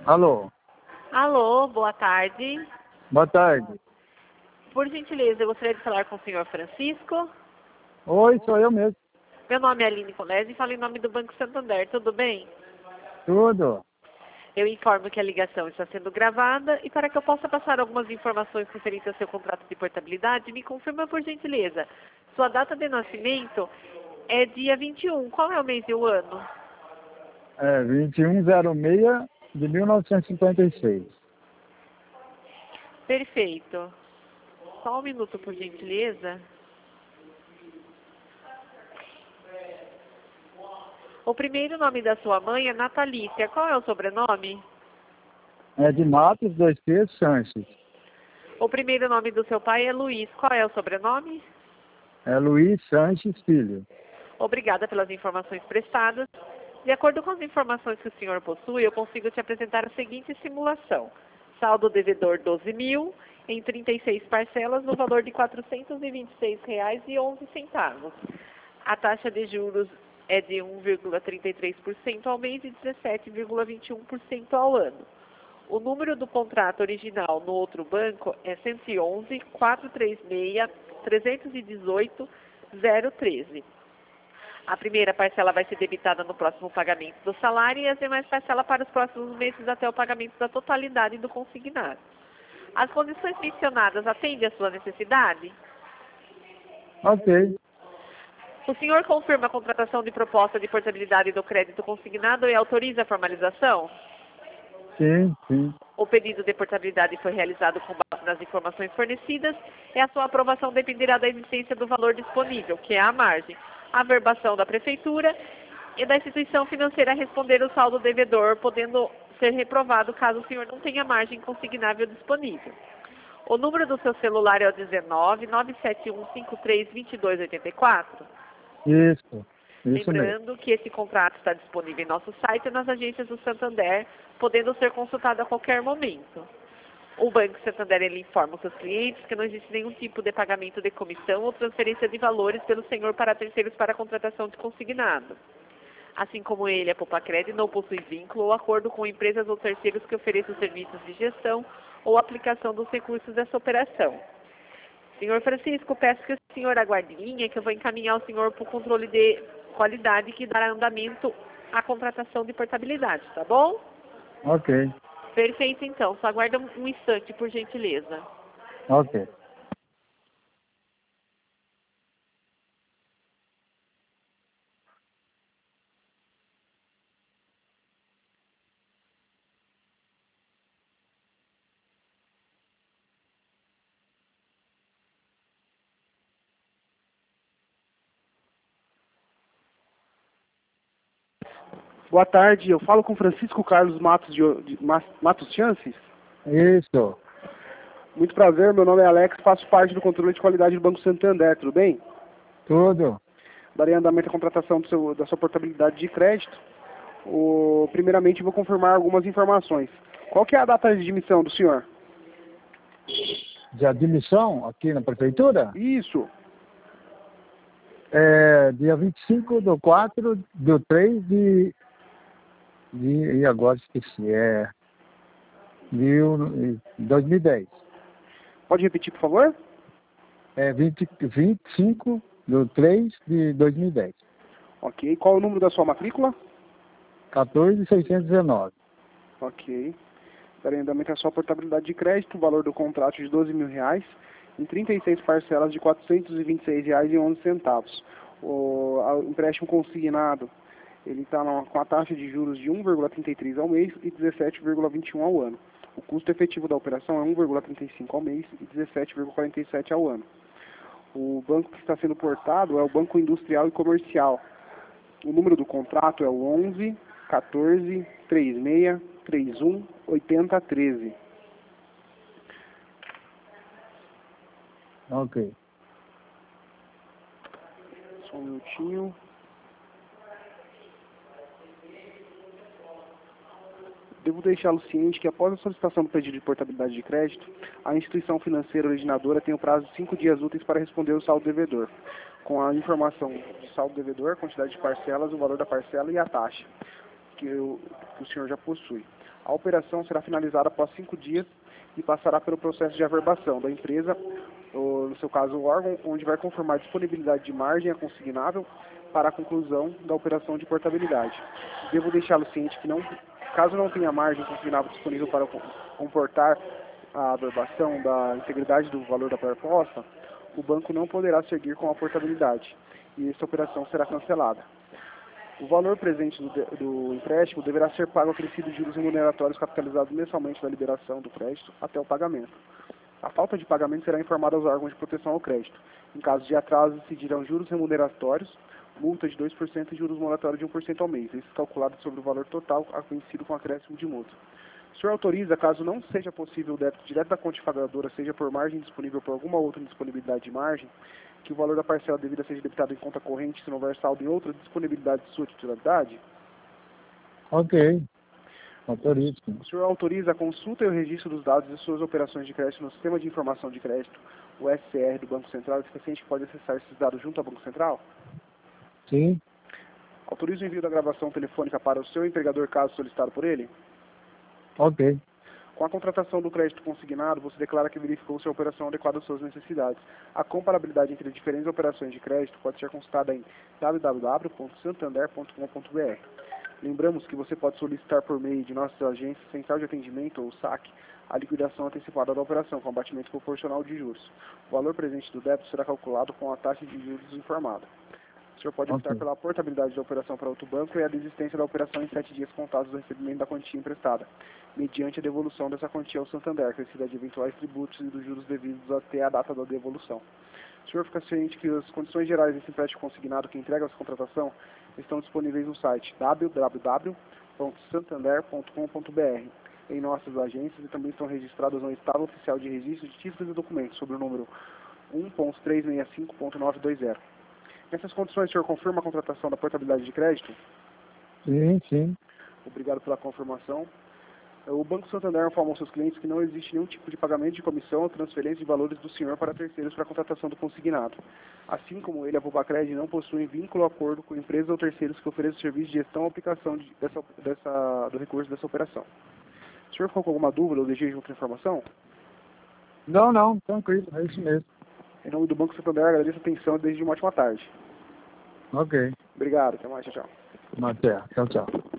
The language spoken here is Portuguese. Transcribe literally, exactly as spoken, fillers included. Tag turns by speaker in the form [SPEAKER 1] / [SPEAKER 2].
[SPEAKER 1] Alô,
[SPEAKER 2] Alô, boa tarde.
[SPEAKER 1] boa tarde.
[SPEAKER 2] Por gentileza, eu gostaria de falar com o senhor Francisco.
[SPEAKER 1] Oi, sou eu mesmo.
[SPEAKER 2] Meu nome é Aline Colese e falo em nome do Banco Santander, tudo bem?
[SPEAKER 1] Tudo.
[SPEAKER 2] Eu informo que a ligação está sendo gravada e para que eu possa passar algumas informações referentes ao seu contrato de portabilidade, me confirma por gentileza. Sua data de nascimento é dia vinte e um, qual é o mês e o ano?
[SPEAKER 1] É vinte e um zero seis de mil novecentos e cinquenta e seis.
[SPEAKER 2] Perfeito. Só um minuto, por gentileza. O primeiro nome da sua mãe é Natalícia. Qual é o sobrenome?
[SPEAKER 1] É de Matos, dois P, Sanches.
[SPEAKER 2] O primeiro nome do seu pai é Luiz. Qual é o sobrenome?
[SPEAKER 1] É Luiz Sanches Filho.
[SPEAKER 2] Obrigada pelas informações prestadas. De acordo com as informações que o senhor possui, eu consigo te apresentar a seguinte simulação. Saldo devedor doze mil, em trinta e seis parcelas, no valor de quatrocentos e vinte e seis reais e onze centavos. A taxa de juros é de um vírgula trinta e três por cento ao mês e dezessete vírgula vinte e um por cento ao ano. O número do contrato original no outro banco é cento e onze, quatrocentos e trinta e seis, trezentos e dezoito, zero treze. A primeira parcela vai ser debitada no próximo pagamento do salário e as demais parcelas para os próximos meses até o pagamento da totalidade do consignado. As condições mencionadas atendem à sua necessidade?
[SPEAKER 1] Ok.
[SPEAKER 2] O senhor confirma a contratação de proposta de portabilidade do crédito consignado e autoriza a formalização?
[SPEAKER 1] Sim, sim.
[SPEAKER 2] O pedido de portabilidade foi realizado com base nas informações fornecidas e a sua aprovação dependerá da existência do valor disponível, que é a margem, a averbação da prefeitura e da instituição financeira a responder o saldo devedor, podendo ser reprovado caso o senhor não tenha margem consignável disponível. O número do seu celular é o dezenove, nove sete um, cinco três, dois dois oito quatro.
[SPEAKER 1] Isso. Isso mesmo.
[SPEAKER 2] Lembrando que esse contrato está disponível em nosso site e nas agências do Santander, podendo ser consultado a qualquer momento. O Banco Santander ele informa os seus clientes que não existe nenhum tipo de pagamento de comissão ou transferência de valores pelo senhor para terceiros para a contratação de consignado. Assim como ele, a Popacred não possui vínculo ou acordo com empresas ou terceiros que ofereçam serviços de gestão ou aplicação dos recursos dessa operação. Senhor Francisco, peço que o senhor aguarde em linha, que eu vou encaminhar o senhor para o controle de qualidade que dará andamento à contratação de portabilidade, tá bom?
[SPEAKER 1] Ok.
[SPEAKER 2] Perfeito, então. Só aguarda um instante, por gentileza.
[SPEAKER 1] Ok.
[SPEAKER 3] Boa tarde, eu falo com Francisco Carlos Matos, de, de Mas- Matos Chances.
[SPEAKER 1] Isso.
[SPEAKER 3] Muito prazer, meu nome é Alex, faço parte do controle de qualidade do Banco Santander, tudo bem?
[SPEAKER 1] Tudo.
[SPEAKER 3] Darei andamento à contratação do seu, da sua portabilidade de crédito. O, primeiramente, vou confirmar algumas informações. Qual que é a data de emissão do senhor?
[SPEAKER 1] De admissão aqui na prefeitura?
[SPEAKER 3] Isso,
[SPEAKER 1] É dia vinte e cinco do quatro do três de, de. E agora esqueci. É. De dois mil e dez.
[SPEAKER 3] pode repetir, por favor?
[SPEAKER 1] É vinte, vinte e cinco do três de dois mil e dez.
[SPEAKER 3] Ok, qual é o número da sua matrícula?
[SPEAKER 1] quatorze mil seiscentos e dezenove.
[SPEAKER 3] Ok. Darei andamento à sua portabilidade de crédito, o valor do contrato de doze mil reais, em trinta e seis parcelas de quatrocentos e vinte e seis reais e onze centavos. O a- o empréstimo consignado, ele está com a taxa de juros de um vírgula trinta e três ao mês e dezessete vírgula vinte e um ao ano. O custo efetivo da operação é um vírgula trinta e cinco ao mês e dezessete vírgula quarenta e sete ao ano. O banco que está sendo portado é o Banco Industrial e Comercial. O número do contrato é o onze, quatorze, trinta e seis, trinta e um, oitenta, treze.
[SPEAKER 1] Ok.
[SPEAKER 3] Só um minutinho. Devo deixá-lo ciente que após a solicitação do pedido de portabilidade de crédito, a instituição financeira originadora tem o prazo de cinco dias úteis para responder o saldo devedor, com a informação de saldo devedor, quantidade de parcelas, o valor da parcela e a taxa, que que, eu, que o senhor já possui. A operação será finalizada após cinco dias e passará pelo processo de averbação da empresa, ou, no seu caso o órgão, onde vai confirmar a disponibilidade de margem a consignável para a conclusão da operação de portabilidade. Devo deixá-lo ciente que, não, caso não tenha margem consignável disponível para comportar a averbação da integridade do valor da proposta, o banco não poderá seguir com a portabilidade e essa operação será cancelada. O valor presente do, do empréstimo deverá ser pago acrescido de juros remuneratórios capitalizados mensalmente da liberação do crédito até o pagamento. A falta de pagamento será informada aos órgãos de proteção ao crédito. Em caso de atraso, incidirão juros remuneratórios, multa de dois por cento e juros moratórios de um por cento ao mês, esses calculados sobre o valor total vencido com acréscimo de multa. O senhor autoriza, caso não seja possível o débito direto da conta pagadora, seja por margem disponível por alguma outra indisponibilidade de margem, que o valor da parcela devida seja debitado em conta corrente se não houver saldo em outra disponibilidade de sua titularidade?
[SPEAKER 1] Ok. Autorizo.
[SPEAKER 3] O senhor autoriza a consulta e o registro dos dados de suas operações de crédito no Sistema de Informação de Crédito, o S C R do Banco Central, e o paciente pode acessar esses dados junto ao Banco Central?
[SPEAKER 1] Sim.
[SPEAKER 3] Autoriza o envio da gravação telefônica para o seu empregador, caso solicitado por ele?
[SPEAKER 1] Ok.
[SPEAKER 3] Com a contratação do crédito consignado, você declara que verificou se a operação é adequada às suas necessidades. A comparabilidade entre as diferentes operações de crédito pode ser consultada em w w w ponto santander ponto com ponto b r. Lembramos que você pode solicitar por meio de nossas agências, central de atendimento ou S A C, a liquidação antecipada da operação, com abatimento proporcional de juros. O valor presente do débito será calculado com a taxa de juros informada. O senhor pode optar
[SPEAKER 1] Ok.
[SPEAKER 3] pela portabilidade da operação para outro banco e a desistência da operação em sete dias contados do recebimento da quantia emprestada, mediante a devolução dessa quantia ao Santander, acrescida de eventuais tributos e dos juros devidos até a data da devolução. O senhor fica ciente que as condições gerais desse empréstimo consignado que entrega essa contratação estão disponíveis no site w w w ponto santander ponto com ponto b r, em nossas agências, e também estão registradas no Estado Oficial de Registro de Títulos e Documentos, sob o número um ponto trezentos e sessenta e cinco ponto novecentos e vinte. Nessas condições, o senhor confirma a contratação da portabilidade de crédito?
[SPEAKER 1] Sim, sim.
[SPEAKER 3] Obrigado pela confirmação. O Banco Santander informa aos seus clientes que não existe nenhum tipo de pagamento de comissão ou transferência de valores do senhor para terceiros para a contratação do consignado. Assim como ele, a Vulpacred não possui vínculo ou acordo com empresas ou terceiros que ofereçam serviço de gestão ou aplicação de, dessa, dessa, do recurso dessa operação. O senhor ficou com alguma dúvida ou deseja outra informação?
[SPEAKER 1] Não, não, tranquilo, é isso mesmo.
[SPEAKER 3] Em nome do Banco Santander, agradeço a atenção e desejo uma ótima tarde.
[SPEAKER 1] Ok.
[SPEAKER 3] Obrigado, até mais, tchau, tchau.
[SPEAKER 1] Até. Tchau, tchau.